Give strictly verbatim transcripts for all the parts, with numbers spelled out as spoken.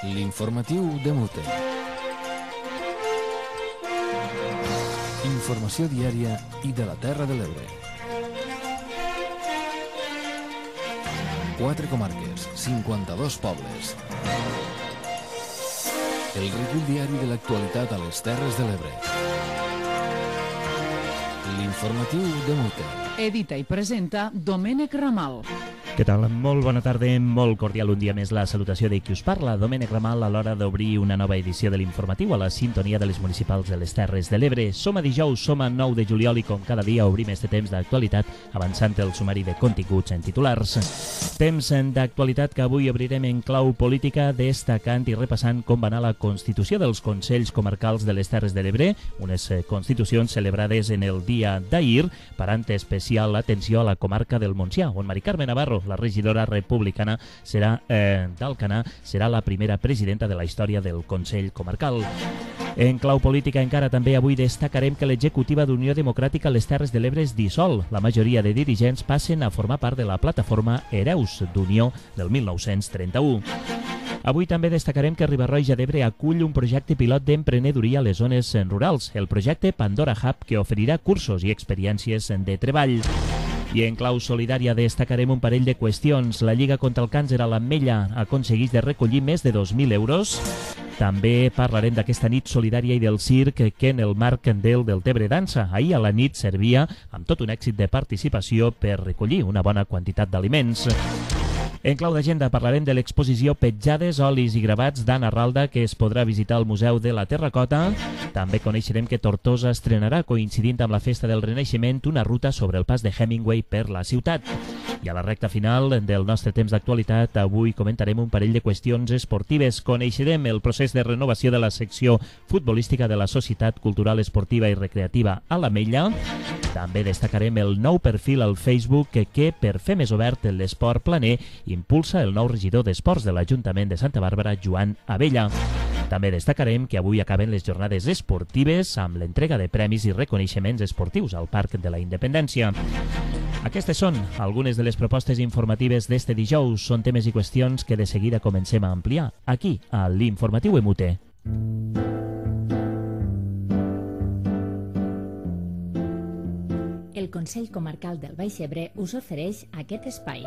L'informatiu de Mute. Informació diària i de la Terra de l'Ebre. Quatre comarques, cinquanta-dos pobles. El recull diari de l'actualitat a les Terres de l'Ebre. L'informatiu de Mute. Edita i presenta Domènec Ramal. Què tal? Molt bona tarda, molt cordial un dia més la salutació de qui us parla, Domènec Ramal, a l'hora d'obrir una nova edició de l'informatiu a la sintonia de les municipals de les Terres de l'Ebre. Som a dijous, som a nou de juliol i com cada dia obrim este temps d'actualitat avançant el sumari de continguts en titulars. Temps d'actualitat que avui obrirem en clau política destacant i repassant com va anar la constitució dels Consells Comarcals de les Terres de l'Ebre, unes constitucions celebrades en el dia d'ahir, parant especial atenció a la comarca del Montsià, on Mari Carme Navarro, la regidora republicana serà eh, d'Alcanar, serà la primera presidenta de la història del Consell Comarcal. En clau política encara també avui destacarem que l'executiva d'Unió Democràtica a les Terres de l'Ebre es dissol. La majoria de dirigents passen a formar part de la plataforma Hereus d'Unió del mil nou-cents trenta-u. Avui també destacarem que Riba-roja d'Ebre acull un projecte pilot d'emprenedoria a les zones rurals, el projecte Pandora Hub, que oferirà cursos i experiències de treball. I en clau solidària destacarem un parell de qüestions. La Lliga contra el Càncer a l'Ametlla aconsegueix de recollir més de dos mil euros. També parlarem d'aquesta nit solidària i del circ que en el marc del Deltebre Dansa. Ahir a la nit servia amb tot un èxit de participació per recollir una bona quantitat d'aliments. En clau d'agenda parlarem de l'exposició Petjades, olis i gravats d'Anna Ralda, que es podrà visitar al Museu de la Terracota. També coneixerem que Tortosa estrenarà, coincidint amb la Festa del Renaixement, una ruta sobre el pas de Hemingway per la ciutat. I a la recta final del nostre temps d'actualitat, avui comentarem un parell de qüestions esportives. Coneixerem el procés de renovació de la secció futbolística de la Societat Cultural Esportiva i Recreativa a l'Ametlla. També destacarem el nou perfil al Facebook que, que per fer més obert l'esport planer, impulsa el nou regidor d'Esports de l'Ajuntament de Santa Bàrbara, Joan Abella. També destacarem que avui acaben les jornades esportives amb l'entrega de premis i reconeixements esportius al Parc de la Independència. Aquestes són algunes de les propostes informatives d'este dijous. Són temes i qüestions que de seguida comencem a ampliar aquí, a l'Informatiu M U T. El Consell Comarcal del Baix Ebre us ofereix aquest espai.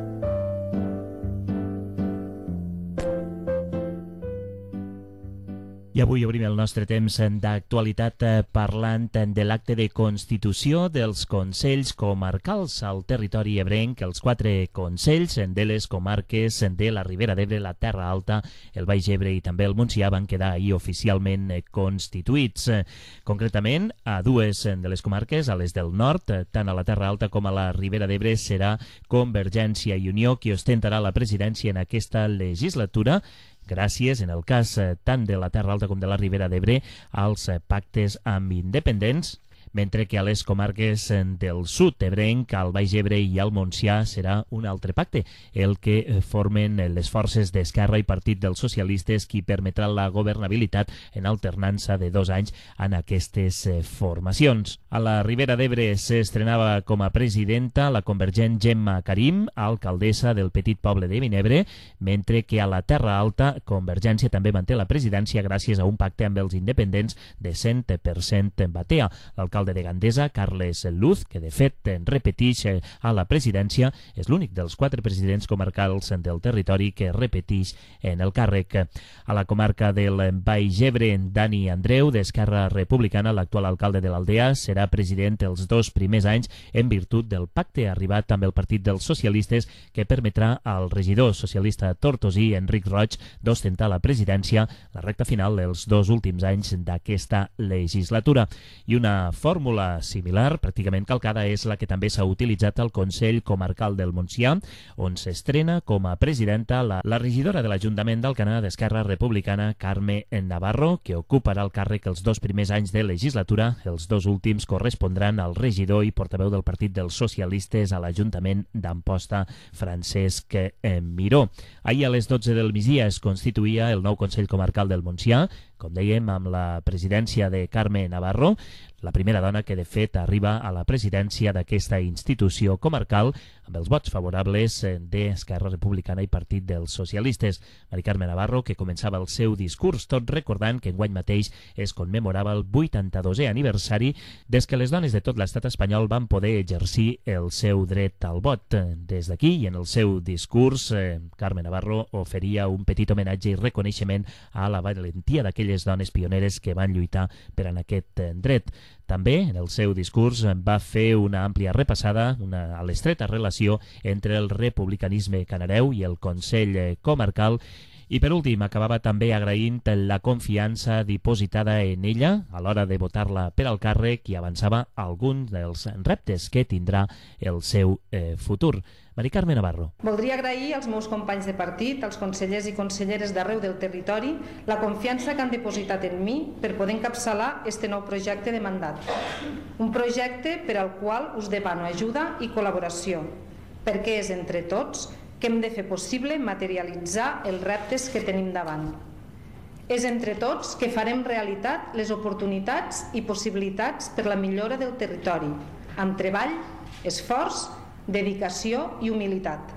I avui obrim el nostre temps d'actualitat parlant de l'acte de constitució dels Consells Comarcals al territori ebrenc. Els quatre consells de les comarques de la Ribera d'Ebre, la Terra Alta, el Baix Ebre i també el Montsià van quedar ahir oficialment constituïts. Concretament, a dues de les comarques, a les del nord, tant a la Terra Alta com a la Ribera d'Ebre, serà Convergència i Unió qui ostentarà la presidència en aquesta legislatura, gràcies, en el cas tant de la Terra Alta com de la Ribera d'Ebre, als pactes amb independents, mentre que a les comarques del sud ebrenc, al Baix Ebre i al Montsià, serà un altre pacte, el que formen les forces d'Esquerra i Partit dels Socialistes, qui permetrà la governabilitat en alternança de dos anys en aquestes formacions. A la Ribera d'Ebre s'estrenava com a presidenta la convergent Gemma Karim, alcaldessa del petit poble de Vinebre, mentre que a la Terra Alta, Convergència també manté la presidència gràcies a un pacte amb els independents de cent per cent batea. L'alcalde de Gandesa, Carles Luz, que de fet repeteix a la presidència, és l'únic dels quatre presidents comarcals del territori que repeteix en el càrrec. A la comarca del Baix Ebre, Dani Andreu, d'Esquerra Republicana, l'actual alcalde de l'Aldea, serà president els dos primers anys en virtut del pacte arribat amb el Partit dels Socialistes que permetrà al regidor socialista tortosí, Enric Roig, d'ostentar la presidència la recta final dels dos últims anys d'aquesta legislatura. I una fórmula similar, pràcticament calcada, és la que també s'ha utilitzat al Consell Comarcal del Montsià, on s'estrena com a presidenta la, la regidora de l'Ajuntament d'Alcanar d'Esquerra Republicana, Carme Navarro, que ocuparà el càrrec els dos primers anys de legislatura. Els dos últims correspondran al regidor i portaveu del Partit dels Socialistes a l'Ajuntament d'Amposta, Francesc Miró. Ahir a les dotze del migdia es constituïa el nou Consell Comarcal del Montsià, com dèiem, amb la presidència de Carme Navarro, la primera dona que de fet arriba a la presidència d'aquesta institució comarcal amb els vots favorables d'Esquerra Republicana i Partit dels Socialistes. Mari Carme Navarro, que començava el seu discurs tot recordant que enguany mateix es commemorava el vuitanta-dosè aniversari des que les dones de tot l'estat espanyol van poder exercir el seu dret al vot. Des d'aquí, i en el seu discurs, eh, Carme Navarro oferia un petit homenatge i reconeixement a la valentia d'aquelles dones pioneres que van lluitar per en aquest eh, dret. També, en el seu discurs, va fer una àmplia repassada una, a l'estreta relació entre el republicanisme canareu i el Consell Comarcal. I per últim, acabava també agraint la confiança dipositada en ella a l'hora de votar-la per al càrrec i avançava alguns dels reptes que tindrà el seu eh, futur. Mari Carme Navarro. Voldria agrair als meus companys de partit, als consellers i conselleres d'arreu del territori, la confiança que han depositat en mi per poder encapçalar este nou projecte de mandat. Un projecte per al qual us demano ajuda i col·laboració, perquè és entre tots que hem de fer possible materialitzar els reptes que tenim davant. És entre tots que farem realitat les oportunitats i possibilitats per la millora del territori, amb treball, esforç, dedicació i humilitat.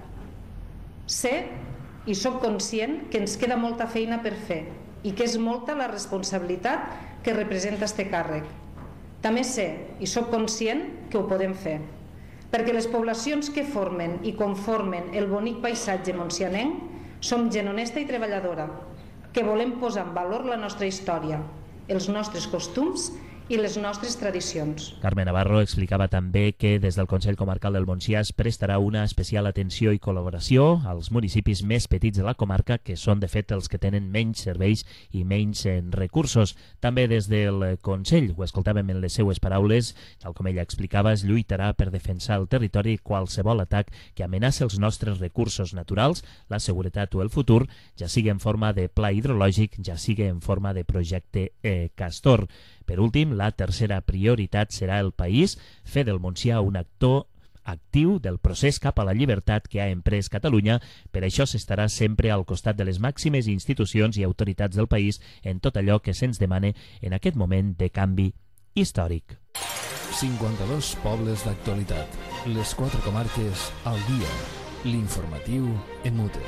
Sé i sóc conscient que ens queda molta feina per fer i que és molta la responsabilitat que representa este càrrec. També sé i sóc conscient que ho podem fer, perquè les poblacions que formen i conformen el bonic paisatge montsianenc som gent honesta i treballadora, que volem posar en valor la nostra història, els nostres costums i les nostres tradicions. Carme Navarro explicava també que des del Consell Comarcal del Montsià es prestarà una especial atenció i col·laboració als municipis més petits de la comarca, que són de fet els que tenen menys serveis i menys recursos. També des del Consell, ho escoltàvem en les seues paraules, tal com ella explicava, es lluitarà per defensar el territori i qualsevol atac que amenaci els nostres recursos naturals, la seguretat o el futur, ja sigui en forma de pla hidrològic, ja sigui en forma de projecte eh, Castor. Per últim, la tercera prioritat serà el país, fer del Montsià un actor actiu del procés cap a la llibertat que ha emprès Catalunya. Per això s'estarà sempre al costat de les màximes institucions i autoritats del país en tot allò que se'ns demane en aquest moment de canvi històric. cinquanta-dos pobles d'actualitat. Les quatre comarques al dia. L'informatiu en mute.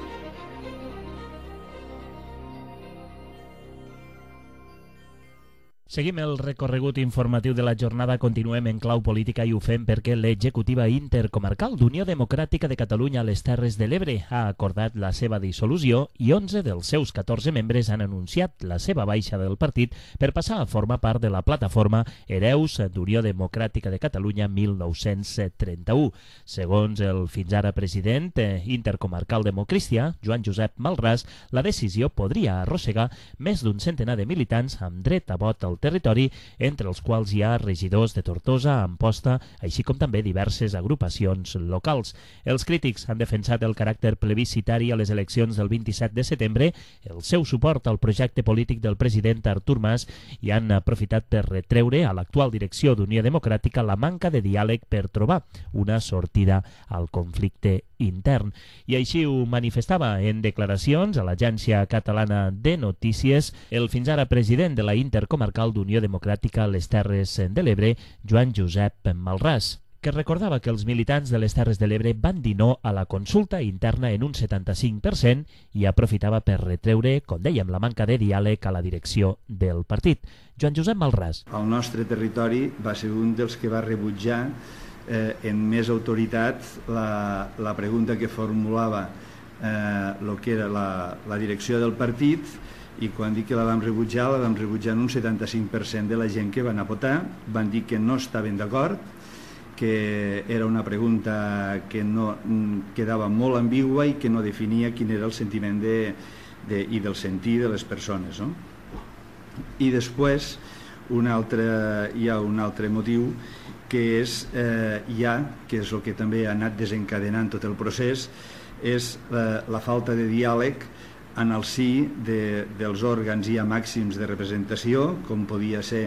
Seguim el recorregut informatiu de la jornada, continuem en clau política i ho fem perquè l'executiva intercomarcal d'Unió Democràtica de Catalunya a les Terres de l'Ebre ha acordat la seva dissolució i onze dels seus catorze membres han anunciat la seva baixa del partit per passar a formar part de la plataforma Hereus d'Unió Democràtica de Catalunya mil nou-cents trenta-u. Segons el fins ara president intercomarcal democristià, Joan Josep Malràs, la decisió podria arrossegar més d'un centenar de militants amb dret a vot al territori, entre els quals hi ha regidors de Tortosa, Amposta, així com també diverses agrupacions locals. Els crítics han defensat el caràcter plebiscitari a les eleccions del vint-i-set de setembre, el seu suport al projecte polític del president Artur Mas i han aprofitat per retreure a l'actual direcció d'Unió Democràtica la manca de diàleg per trobar una sortida al conflicte intern. I així ho manifestava en declaracions a l'Agència Catalana de Notícies el fins ara president de la Intercomarcal d'Unió Democràtica a les Terres de l'Ebre, Joan Josep Malràs, que recordava que els militants de les Terres de l'Ebre van dir no a la consulta interna en un setanta-cinc per cent i aprofitava per retreure, com dèiem, la manca de diàleg a la direcció del partit. Joan Josep Malràs. El nostre territori va ser un dels que va rebutjar eh, en més autoritat la, la pregunta que formulava eh, lo que era la, la direcció del partit, i quan dic que la vam rebutjar, la vam rebutjar en un setanta-cinc per cent de la gent que van a votar, van dir que no estaven d'acord, que era una pregunta que no quedava molt ambigua i que no definia quin era el sentiment de, de, i del sentir de les persones, no? I després un altre, hi ha un altre motiu que és eh, ja, que és el que també ha anat desencadenant tot el procés, és la, la falta de diàleg en el si de, dels òrgans ja màxims de representació, com podia ser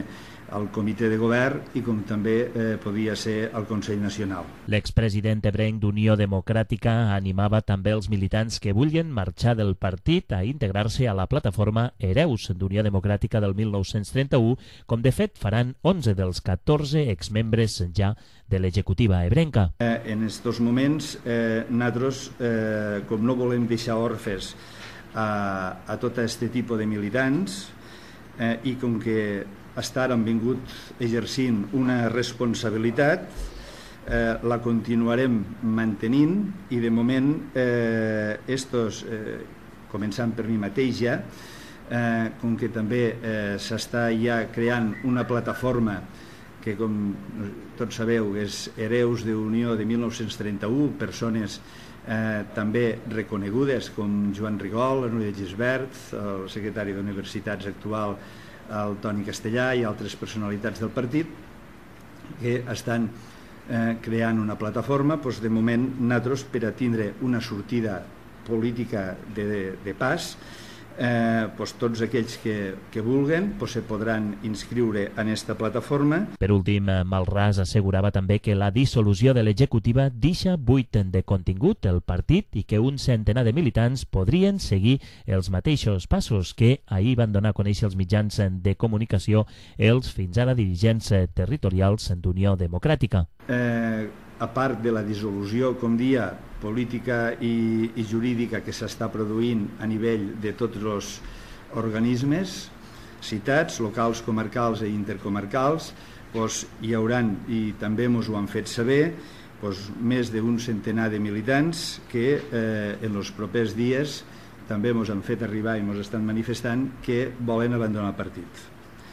el comitè de govern i com també eh, podia ser el Consell Nacional. L'expresident ebrenc d'Unió Democràtica animava també els militants que vulguin marxar del partit a integrar-se a la plataforma Hereus d'Unió Democràtica del mil nou-cents trenta-u, com de fet faran onze dels catorze exmembres ja de l'executiva ebrenca. Eh, en aquests moments, eh, nosaltres, eh, com no volem deixar orfes a, a tot aquest tipus de militants eh, i com que estar han vingut exercint una responsabilitat, eh, la continuarem mantenint i de moment eh, estos, eh, començant per mi mateix ja, eh, com que també eh, s'està ja creant una plataforma que, com tots sabeu, és Hereus d'Unió de mil nou-cents trenta-u, persones eh, també reconegudes com Joan Rigol, la Núria Gisbert, el secretari d'Universitats actual, el Toni Castellà i altres personalitats del partit que estan eh, creant una plataforma. Doncs de moment nosaltres, per a tindre una sortida política de, de, de pas, eh, doncs tots aquells que, que vulguen doncs se podran inscriure en aquesta plataforma. Per últim, Malràs assegurava també que la dissolució de l'executiva deixa buit de contingut el partit i que un centenar de militants podrien seguir els mateixos passos que ahir van donar a conèixer els mitjans de comunicació els fins ara dirigents territorials d'Unió Democràtica. Eh, a part de la dissolució, com dia, política i, i jurídica que s'està produint a nivell de tots els organismes citats, locals, comarcals i intercomarcals, doncs hi hauran, i també ens ho han fet saber, doncs més d'un centenar de militants que eh, en els propers dies també ens han fet arribar i ens estan manifestant que volen abandonar el partit.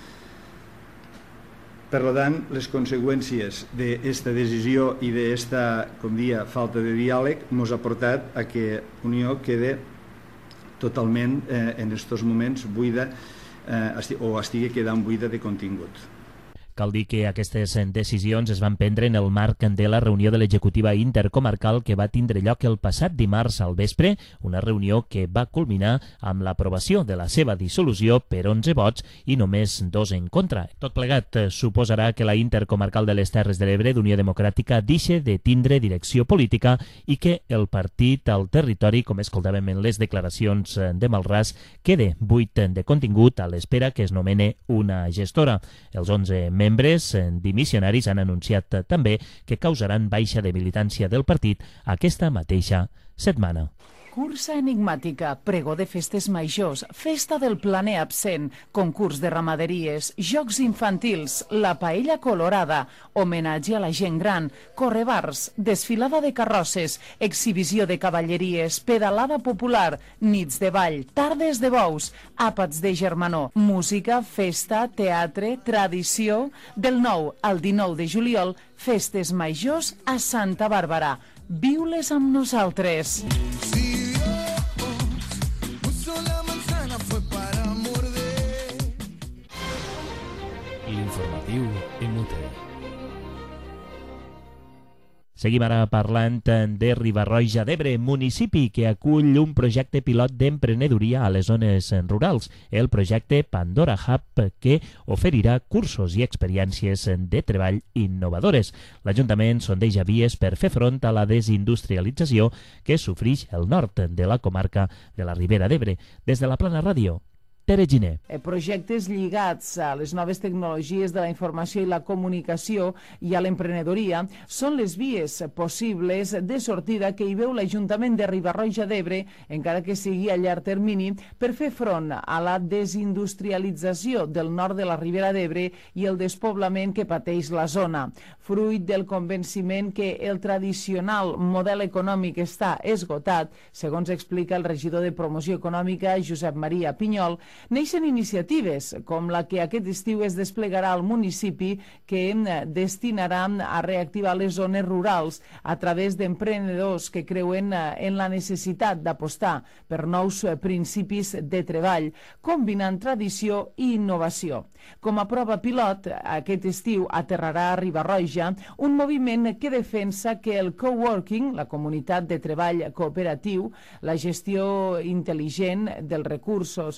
Per tant, les conseqüències d'aquesta decisió i d'aquesta, com dia, falta de diàleg ens ha portat a que Unió quede totalment eh, en aquests moments buida eh, o estigui quedant buida de contingut. Cal dir que aquestes decisions es van prendre en el marc de la reunió de l'executiva intercomarcal que va tindre lloc el passat dimarts al vespre, una reunió que va culminar amb l'aprovació de la seva dissolució per onze vots i només dos en contra. Tot plegat suposarà que la intercomarcal de les Terres de l'Ebre d'Unió Democràtica deixi de tindre direcció política i que el partit al territori, com escoltàvem en les declaracions de Malràs, quede buit de contingut a l'espera que es nomene una gestora. Els onze membres dimissionaris han anunciat també que causaran baixa de militància del partit aquesta mateixa setmana. Cursa enigmàtica, pregó de festes majors, festa del planer absent, concurs de ramaderies, jocs infantils, la paella colorada, homenatge a la gent gran, correbars, desfilada de carrosses, exhibició de cavalleries, pedalada popular, nits de ball, tardes de bous, àpats de germanor, música, festa, teatre, tradició. Del nou al dinou de juliol, festes majors a Santa Bàrbara. Viu-les amb nosaltres. L'informatiu en Mute. Seguim ara parlant de Riba-roja d'Ebre, municipi que acull un projecte pilot d'emprenedoria a les zones rurals, el projecte Pandora Hub, que oferirà cursos i experiències de treball innovadores. L'Ajuntament sondeja vies per fer front a la desindustrialització que sofrix el nord de la comarca de la Ribera d'Ebre. Des de la Plana Ràdio, Tere Giner. Projectes lligats a les noves tecnologies de la informació i la comunicació i a l'emprenedoria són les vies possibles de sortida que hi veu l'Ajuntament de Riba-roja d'Ebre, encara que sigui a llarg termini, per fer front a la desindustrialització del nord de la Ribera d'Ebre i el despoblament que pateix la zona. Fruit del convenciment que el tradicional model econòmic està esgotat, segons explica el regidor de Promoció Econòmica, Josep Maria Pinyol, neixen iniciatives com la que aquest estiu es desplegarà al municipi, que destinarà a reactivar les zones rurals a través d'emprenedors que creuen en la necessitat d'apostar per nous principis de treball, combinant tradició i innovació. Com a prova pilot, aquest estiu aterrarà a Riba-roja un moviment que defensa que el coworking, la comunitat de treball cooperatiu, la gestió intel·ligent dels recursos i la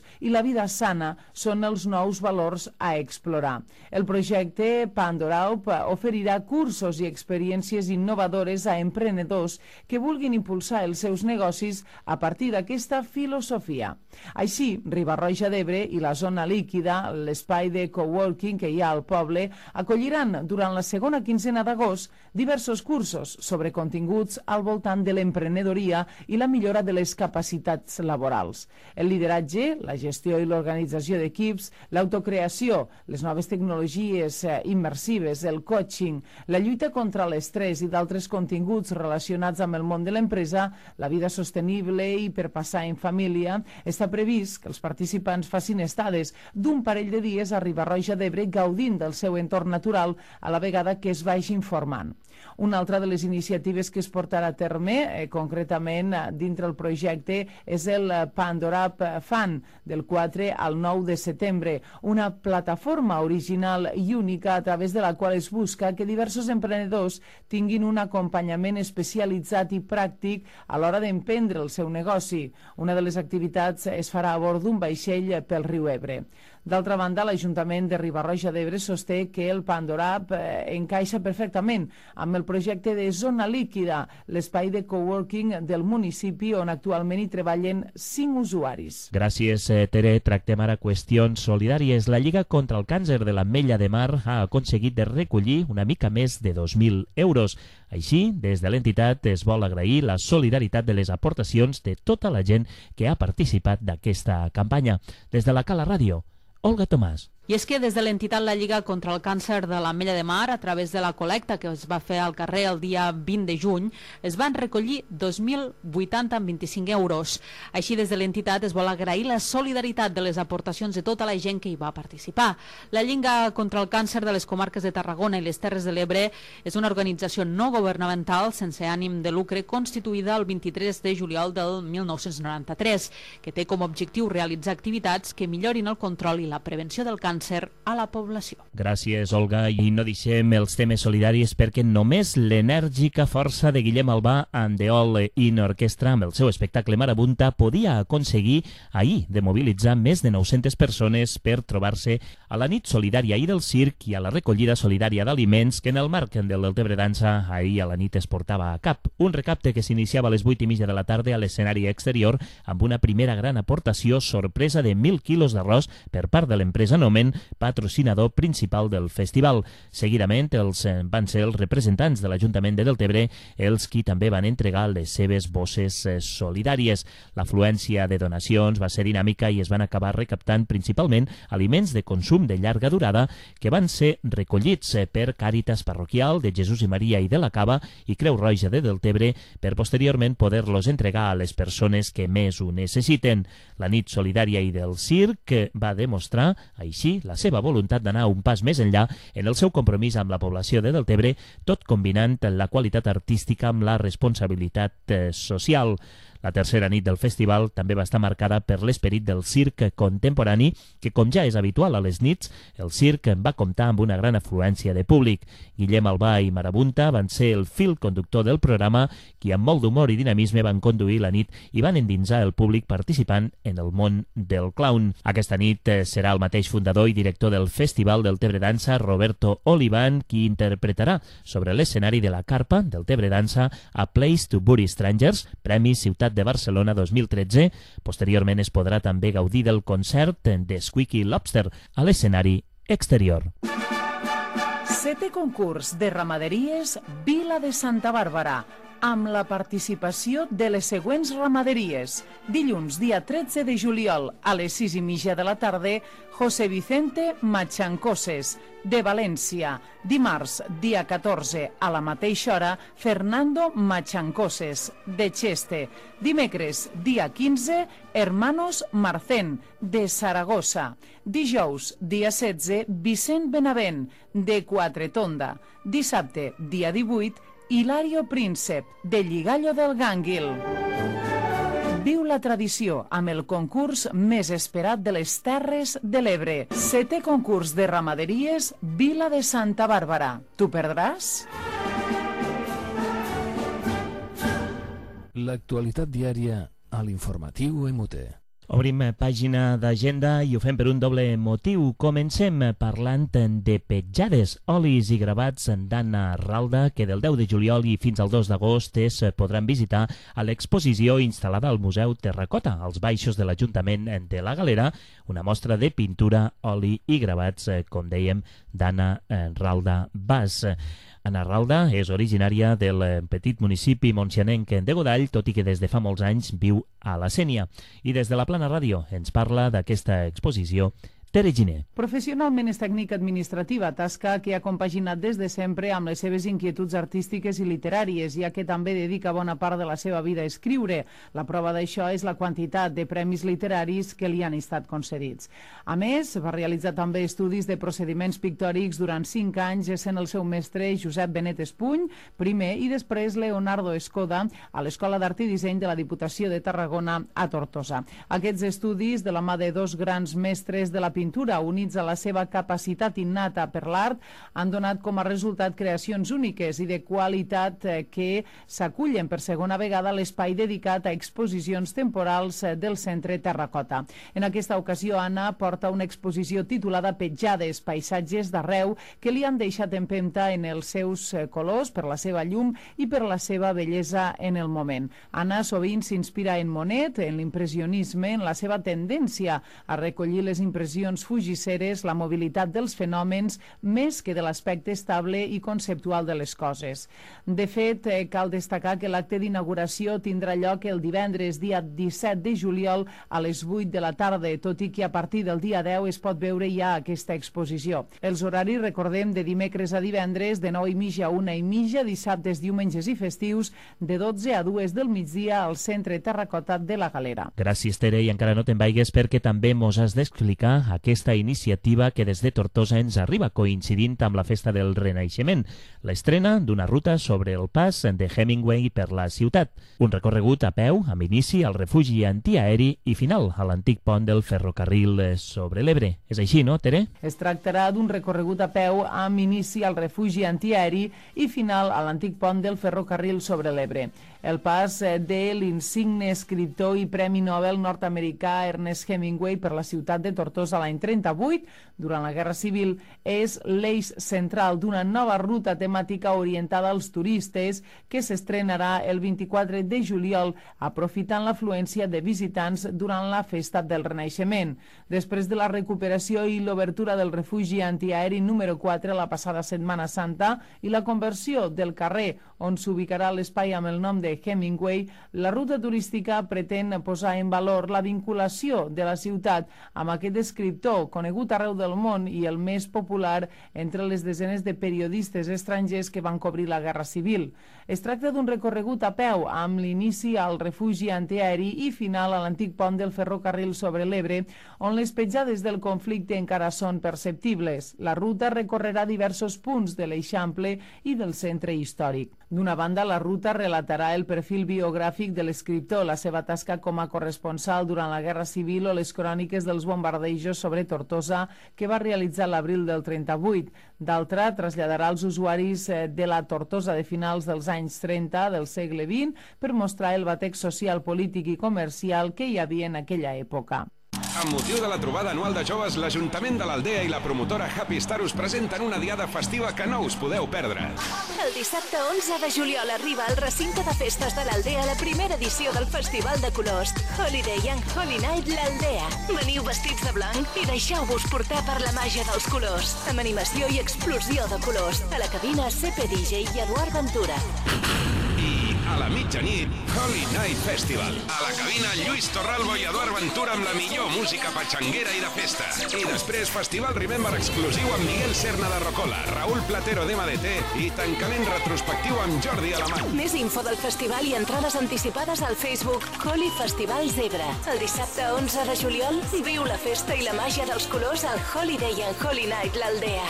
vida sana són els nous valors a explorar. El projecte Pandoraup oferirà cursos i experiències innovadores a emprenedors que vulguin impulsar els seus negocis a partir d'aquesta filosofia. Així, Riba-roja d'Ebre i la zona líquida, l'espai de coworking que hi ha al poble, acolliran durant la segona quinzena d'agost diversos cursos sobre continguts al voltant de l'emprenedoria i la millora de les capacitats laborals. El lideratge, la gestió i l'organització d'equips, l'autocreació, les noves tecnologies immersives, el coaching, la lluita contra l'estrès i d'altres continguts relacionats amb el món de l'empresa, la vida sostenible i per passar en família, està previst que els participants facin estades d'un parell de dies a Riba-roja d'Ebre gaudint del seu entorn natural a la vegada que es vagi informant. Una altra de les iniciatives que es portarà a terme, eh, concretament eh, dintre el projecte, és el Pandoraup Fan, del quatre al nou de setembre, una plataforma original i única a través de la qual es busca que diversos emprenedors tinguin un acompanyament especialitzat i pràctic a l'hora d'emprendre el seu negoci. Una de les activitats es farà a bord d'un vaixell pel riu Ebre. D'altra banda, l'Ajuntament de Riba-roja d'Ebre sosté que el Pandoraup eh, encaixa perfectament amb el projecte de Zona Líquida, l'espai de coworking del municipi on actualment hi treballen cinc usuaris. Gràcies, Tere. Tractem ara qüestions solidàries. La Lliga contra el Càncer de l'Ametlla de Mar ha aconseguit de recollir una mica més de dos mil euros. Així, des de l'entitat es vol agrair la solidaritat de les aportacions de tota la gent que ha participat d'aquesta campanya. Des de la Cala Ràdio, Olga Tomàs. I és que des de l'entitat La Lliga contra el Càncer de l'Ametlla de Mar, a través de la col·lecta que es va fer al carrer el dia vint de juny, es van recollir dos mil vuitanta coma vint-i-cinc euros. Així, des de l'entitat es vol agrair la solidaritat de les aportacions de tota la gent que hi va participar. La Lliga contra el Càncer de les comarques de Tarragona i les Terres de l'Ebre és una organització no governamental sense ànim de lucre constituïda el vint-i-tres de juliol del mil nou-cents noranta-tres, que té com a objectiu realitzar activitats que millorin el control i la prevenció del càncer a la població. Gràcies, Olga. I no deixem els temes solidaris perquè només l'enèrgica força de Guillem Albà and the All In Orchestra amb el seu espectacle Marabunta podia aconseguir ahir de mobilitzar més de nou-centes persones per trobar-se a la nit solidària ahir del circ i a la recollida solidària d'aliments que en el marc del Deltebre Dansa ahir a la nit es portava a cap. Un recapte que s'iniciava a les vuit i mitja de la tarda a l'escenari exterior amb una primera gran aportació sorpresa de mil quilos d'arròs per part de l'empresa Nomen, patrocinador principal del festival. Seguidament els van ser els representants de l'Ajuntament de Deltebre els qui també van entregar les seves bosses solidàries. L'afluència de donacions va ser dinàmica i es van acabar recaptant principalment aliments de consum de llarga durada que van ser recollits per Càritas Parroquial de Jesús i Maria i de la Cava i Creu Roja de Deltebre per posteriorment poder-los entregar a les persones que més ho necessiten. La nit solidària i del circ va demostrar així la seva voluntat d'anar un pas més enllà en el seu compromís amb la població de Deltebre, tot combinant la qualitat artística amb la responsabilitat social. La tercera nit del festival també va estar marcada per l'esperit del circ contemporani, que, com ja és habitual a les nits, el circ va comptar amb una gran afluència de públic. Guillem Albà i Marabunta van ser el fil conductor del programa, qui amb molt d'humor i dinamisme van conduir la nit i van endinsar el públic participant en el món del clown. Aquesta nit serà el mateix fundador i director del Festival del Deltebre Dansa, Roberto Olivan, qui interpretarà sobre l'escenari de la carpa del Deltebre Dansa A Place to Bury Strangers, Premi Ciutat de Barcelona dos mil tretze. Posteriorment es podrà també gaudir del concert de Squeaky Lobster a l'escenari exterior. Setè concurs de ramaderies Vila de Santa Bàrbara, amb la participació de les següents ramaderies. Dilluns, dia tretze de juliol, a les sis i mitja de la tarda, José Vicente Machancoses, de València. Dimarts, dia catorze, a la mateixa hora, Fernando Machancoses, de Cheste. Dimecres, dia quinze, Hermanos Marcén, de Saragossa. Dijous, dia setze, Vicent Benavent, de Quatretonda. Dissabte, dia divuit, Hilario Príncep, de Lligallo del Gànguil. Viu la tradició amb el concurs més esperat de les Terres de l'Ebre. Setè concurs de ramaderies Vila de Santa Bàrbara. T'ho perdràs? L'actualitat diària a l'informatiu M U T. Obrim pàgina d'agenda i ho fem per un doble motiu. Comencem parlant de petjades, olis i gravats d'Anna Ralda, que del deu de juliol i fins al dos d'agost es podran visitar a l'exposició instal·lada al Museu Terracota, als baixos de l'Ajuntament de la Galera, una mostra de pintura, oli i gravats, com dèiem, d'Anna Ralda Bas. Anna Ralda és originària del petit municipi montsianenc de Godall, tot i que des de fa molts anys viu a la Sénia. I des de la Plana Ràdio ens parla d'aquesta exposició Tere Giner. Professionalment és tècnica administrativa, tasca que ha compaginat des de sempre amb les seves inquietuds artístiques i literàries, ja que també dedica bona part de la seva vida a escriure. La prova d'això és la quantitat de premis literaris que li han estat concedits. A més, va realitzar també estudis de procediments pictòrics durant cinc anys, essent el seu mestre Josep Benet Espuny, primer, i després Leonardo Escoda, a l'Escola d'Art i Disseny de la Diputació de Tarragona a Tortosa. Aquests estudis, de la mà de dos grans mestres de la pintura, pintura, units a la seva capacitat innata per l'art, han donat com a resultat creacions úniques i de qualitat que s'acullen per segona vegada a l'espai dedicat a exposicions temporals del Centre Terracota. En aquesta ocasió, Anna porta una exposició titulada Petjades, paisatges d'arreu, que li han deixat empenta en els seus colors, per la seva llum i per la seva bellesa en el moment. Anna sovint s'inspira en Monet, en l'impressionisme, en la seva tendència a recollir les impressions fugisseres, la mobilitat dels fenòmens, més que de l'aspecte estable i conceptual de les coses. De fet, cal destacar que l'acte d'inauguració tindrà lloc el divendres, dia disset de juliol, a les vuit de la tarda, tot i que a partir del dia deu es pot veure ja aquesta exposició. Els horaris, recordem, de dimecres a divendres, de nou i mitja a una i mitja, dissabtes, diumenges i festius, de dotze a dues del migdia al Centre Terracota de la Galera. Gràcies, Tere, i encara no te'n vaigues perquè també mos has d'explicar aquesta iniciativa que des de Tortosa ens arriba coincidint amb la Festa del Renaixement, l'estrena d'una ruta sobre el pas de Hemingway per la ciutat. Un recorregut a peu amb inici al refugi antiaeri i final a l'antic pont del ferrocarril sobre l'Ebre. És així, no, Tere? Es tractarà d'un recorregut a peu amb inici al refugi antiaeri i final a l'antic pont del ferrocarril sobre l'Ebre. El pas de l'insigne escriptor i Premi Nobel nord-americà Ernest Hemingway per la ciutat de Tortosa l'any trenta-vuit, durant la Guerra Civil, és l'eix central d'una nova ruta temàtica orientada als turistes que s'estrenarà el vint-i-quatre de juliol, aprofitant l'afluència de visitants durant la Festa del Renaixement. Després de la recuperació i l'obertura del refugi antiaeri número quatre la passada Setmana Santa i la conversió del carrer on s'ubicarà l'espai amb el nom de Hemingway, la ruta turística pretén posar en valor la vinculació de la ciutat amb aquest escriptor conegut arreu del món i el més popular entre les desenes de periodistes estrangers que van cobrir la Guerra Civil. Es tracta d'un recorregut a peu amb l'inici al refugi antiaeri i final a l'antic pont del ferrocarril sobre l'Ebre, on les petjades del conflicte encara són perceptibles. La ruta recorrerà diversos punts de l'Eixample i del centre històric. D'una banda, la ruta relatarà el perfil biogràfic de l'escriptor, la seva tasca com a corresponsal durant la Guerra Civil o les cròniques dels bombardejos sobre Tortosa que va realitzar l'abril del trenta-vuit. D'altra, traslladarà els usuaris de la Tortosa de finals dels anys trenta del segle vint per mostrar el batec social, polític i comercial que hi havia en aquella època. Amb motiu de la trobada anual de joves, l'Ajuntament de l'Aldea i la promotora Happy Star us presenten una diada festiva que no us podeu perdre. El dissabte onze de juliol arriba al recinte de festes de l'Aldea la primera edició del Festival de Colors Holiday and Holy Night l'Aldea. Veniu vestits de blanc i deixeu-vos portar per la màgia dels colors, amb animació i explosió de colors. A la cabina C P D J i Eduard Ventura. I a la mitjanit, Holy Night Festival. A la cabina, Lluís Torralbo i Eduard Ventura amb la millor música patxanguera i de festa. I després, Festival Remember exclusiu amb Miguel Serna de Rocola, Raúl Platero d'M D T i tancament retrospectiu amb Jordi Alamany. Més info del festival i entrades anticipades al Facebook Holi Festival Zebra. El dissabte onze de juliol, viu la festa i la màgia dels colors al Holiday and Holy Night l'Aldea.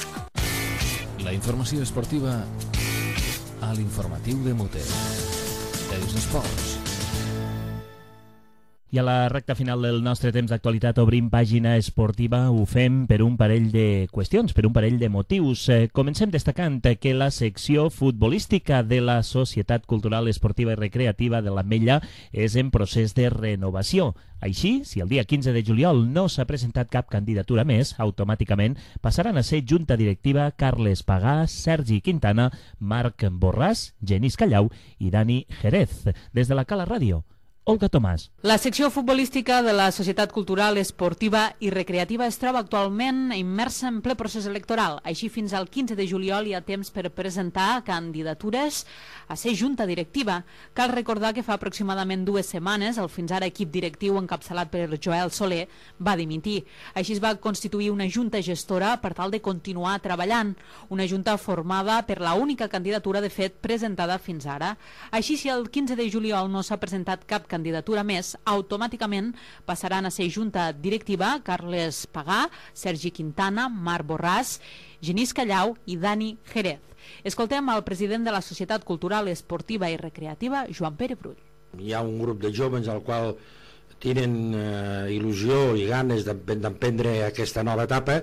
La informació esportiva a l'informatiu de Mute. Els esports. I a la recta final del nostre temps d'actualitat obrim pàgina esportiva, ho fem per un parell de qüestions, per un parell de motius. Eh, comencem destacant que la secció futbolística de la Societat Cultural Esportiva i Recreativa de l'Ametlla és en procés de renovació. Així, si el dia quinze de juliol no s'ha presentat cap candidatura més, automàticament passaran a ser junta directiva Carles Pagà, Sergi Quintana, Marc Borràs, Genís Callau i Dani Jerez. Des de la Cala Ràdio, Olga Tomàs. La secció futbolística de la Societat Cultural Esportiva i Recreativa es troba actualment immersa en ple procés electoral. Així, fins al quinze de juliol hi ha temps per presentar candidatures a ser junta directiva. Cal recordar que fa aproximadament dues setmanes el fins ara equip directiu encapçalat per Joel Soler va dimitir. Així es va constituir una junta gestora per tal de continuar treballant. Una junta formada per la única candidatura de fet presentada fins ara. Així, si el quinze de juliol no s'ha presentat cap candidatura més, automàticament passaran a ser junta directiva Carles Pagà, Sergi Quintana, Marc Borràs, Genís Callau i Dani Jerez. Escoltem el president de la Societat Cultural Esportiva i Recreativa, Joan Pere Brull. Hi ha un grup de jóvens al qual tenen eh, il·lusió i ganes d'emprendre aquesta nova etapa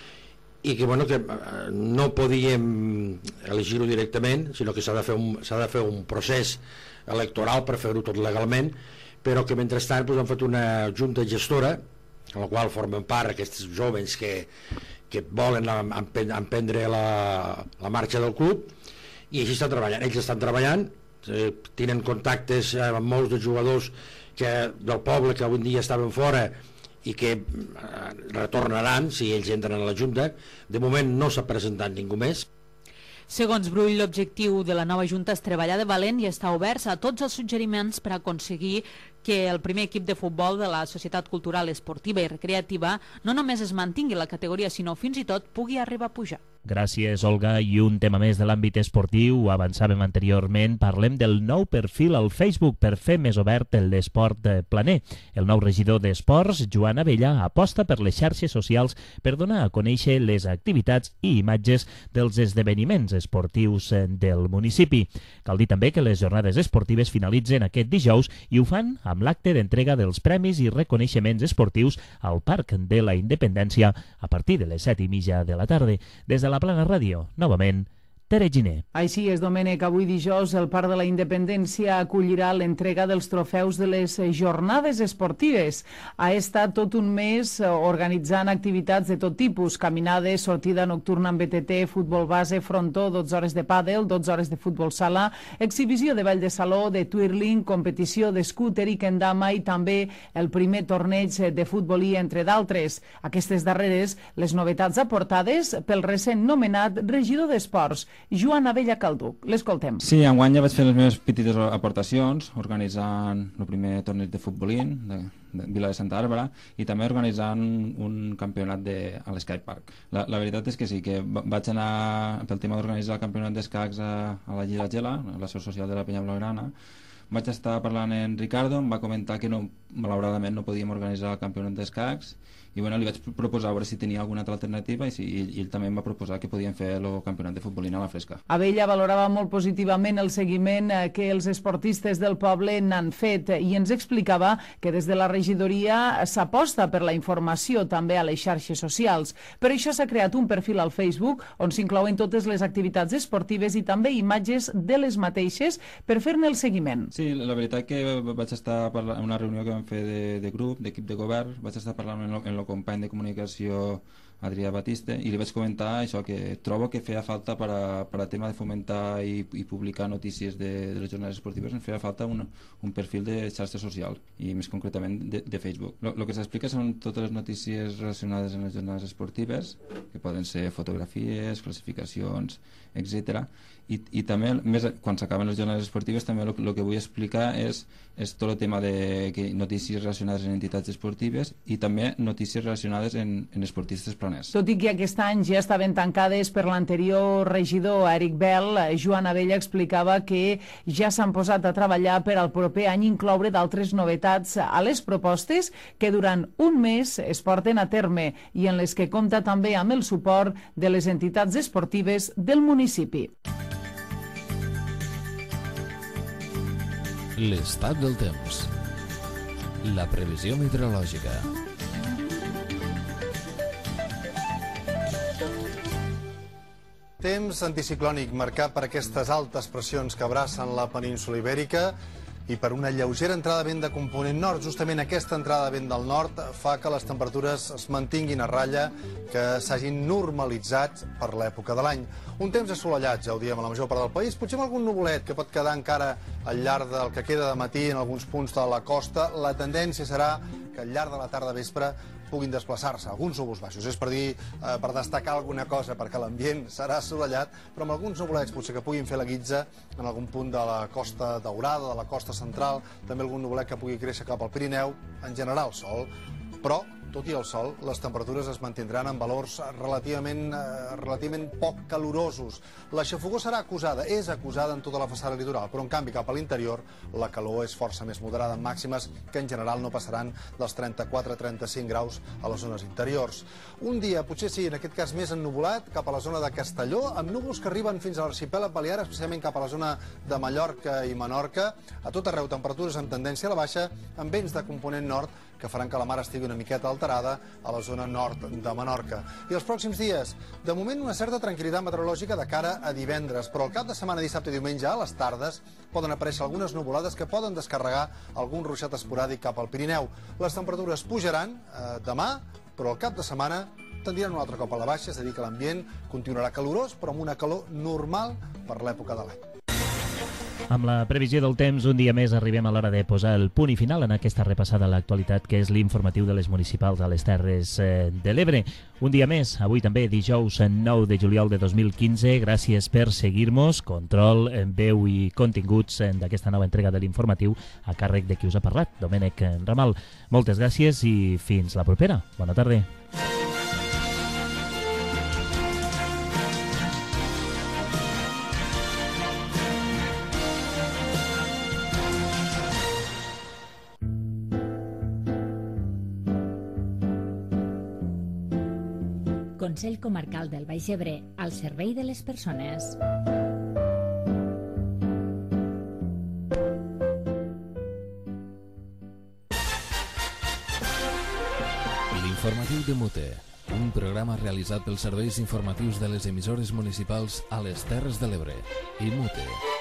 i que, bueno, que no podíem elegir-ho directament, sinó que s'ha de fer un, s'ha de fer un procés electoral per fer-ho tot legalment, però que mentrestant doncs, han fet una junta gestora en la qual formen part aquests jóvens que, que volen emprendre la, la marxa del club, i així estan treballant. Ells estan treballant, eh, tenen contactes amb molts de jugadors que, del poble que avui en dia estaven fora i que eh, retornaran si ells entren a la junta. De moment no s'ha presentat ningú més. Segons Brull, l'objectiu de la nova junta és treballar de valent i estar oberts a tots els suggeriments per aconseguir que el primer equip de futbol de la Societat Cultural Esportiva i Recreativa no només es mantingui la categoria, sinó fins i tot pugui arribar a pujar. Gràcies, Olga. I un tema més de l'àmbit esportiu, ho avançàvem anteriorment, parlem del nou perfil al Facebook per fer més obert el d'esport planer. El nou regidor d'Esports, Joan Abella, aposta per les xarxes socials per donar a conèixer les activitats i imatges dels esdeveniments esportius del municipi. Cal dir també que les jornades esportives finalitzen aquest dijous i ho fan amb l'acte d'entrega dels premis i reconeixements esportius al Parc de la Independència a partir de les set i mitja de la tarda. Des de la Plana Ràdio, novament, Tere Giner. Així és, Domènec. Avui dijous el Parc de la Independència acollirà l'entrega dels trofeus de les jornades esportives. Ha estat tot un mes organitzant activitats de tot tipus, caminades, sortida nocturna amb B T T, futbol base, frontó, dotze hores de pàdel, dotze hores de futbol sala, exhibició de ball de saló, de twirling, competició d'escúter i kendama i també el primer torneig de futbolí, entre d'altres. Aquestes darreres, les novetats aportades pel recent nomenat regidor d'Esports, Joan Abella Calduc. L'escoltem. Sí, enguany ja vaig fer les meves petites aportacions, organitzant el primer torneig de futbolín de, de Vila de Santa Bàrbara i també organitzant un campionat de, a l'Sky Park. La, la veritat és que sí, que vaig anar pel tema d'organitzar el campionat d'escacs a, a la Gila Gela, a la seu social de la Penya Blaugrana. Vaig estar parlant amb Ricardo, em va comentar que no, malauradament no podíem organitzar el campionat d'escacs i bueno, li vaig proposar a veure si tenia alguna altra alternativa i, si, i ell també em va proposar que podíem fer el campionat de futbolina a la fresca. Abella valorava molt positivament el seguiment que els esportistes del poble n'han fet i ens explicava que des de la regidoria s'aposta per la informació també a les xarxes socials. Per això s'ha creat un perfil al Facebook on s'inclouen totes les activitats esportives i també imatges de les mateixes per fer-ne el seguiment. Sí, la veritat que vaig estar en una reunió que vam fer de, de grup, d'equip de govern, vaig estar parlant en, en el company de comunicació Adrià Batiste i li vaig comentar això, que trobo que feia falta per a, per a tema de fomentar i, i publicar notícies de, de les jornades esportives, ens feia falta un, un perfil de xarxa social i més concretament de, de Facebook. El que s'explica són totes les notícies relacionades amb les jornades esportives, que poden ser fotografies, classificacions, etcètera. I, i també, més, quan s'acaben les jornades esportives, també el, el que vull explicar és, és tot el tema de que, notícies relacionades amb entitats esportives i també notícies relacionades en, en esportistes planers. Tot i que aquest any ja estaven tancades per l'anterior regidor Eric Bell, Joan Abella explicava que ja s'han posat a treballar per al proper any incloure d'altres novetats a les propostes que durant un mes es porten a terme i en les que compta també amb el suport de les entitats esportives del municipi. L'estat del temps. la previsió meteorològica. Temps anticiclònic marcat per aquestes altes pressions que abracen la península ibèrica i per una lleugera entrada de vent de component nord. Justament aquesta entrada de vent del nord fa que les temperatures es mantinguin a ratlla, que s'hagin normalitzat per l'època de l'any. Un temps assolellat, ja ho diem, a la major part del país, potser amb algun nuvolet que pot quedar encara al llarg del que queda de matí en alguns punts de la costa. La tendència serà que al llarg de la tarda vespre puguin desplaçar-se alguns núvols baixos. És per dir, eh, per destacar alguna cosa, perquè l'ambient serà assolellat, però amb alguns nuvolets potser que puguin fer la guitza en algun punt de la costa daurada, de la costa central, també algun nuvolet que pugui créixer cap al Pirineu, en general sol, però tot i el sol, les temperatures es mantindran en valors relativament, eh, relativament poc calorosos. La xafogor serà acusada, és acusada en tota la façana litoral, però en canvi cap a l'interior la calor és força més moderada, en màximes que en general no passaran dels trenta-quatre a trenta-cinc graus a les zones interiors. Un dia, potser sí, en aquest cas més ennuvolat, cap a la zona de Castelló, amb núvols que arriben fins a l'arxipèlag Balear, especialment cap a la zona de Mallorca i Menorca. A tot arreu, temperatures amb tendència a la baixa, amb vents de component nord, que faran que la mar estigui una miqueta alterada a la zona nord de Menorca. I els pròxims dies, de moment una certa tranquil·litat meteorològica de cara a divendres, però el cap de setmana, dissabte i diumenge, a les tardes, poden aparèixer algunes nuvolades que poden descarregar algun ruixat esporàdic cap al Pirineu. Les temperatures pujaran eh, demà, però el cap de setmana tendiran un altre cop a la baixa, és a dir, que l'ambient continuarà calorós, però amb una calor normal per l'època de l'any. Amb la previsió del temps, un dia més arribem a l'hora de posar el punt i final en aquesta repassada a l'actualitat, que és l'informatiu de les municipals a les Terres de l'Ebre. Un dia més, avui també, dijous nou de juliol de dos mil quinze. Gràcies per seguir-nos. Control, veu i continguts d'aquesta nova entrega de l'informatiu a càrrec de qui us ha parlat, Domènec Ramal. Moltes gràcies i fins la propera. Bona tarda. Consell Comarcal del Baix Ebre, al servei de les persones. L'informatiu de Mute, un programa realitzat pels serveis informatius de les emissores municipals a les Terres de l'Ebre i Mute.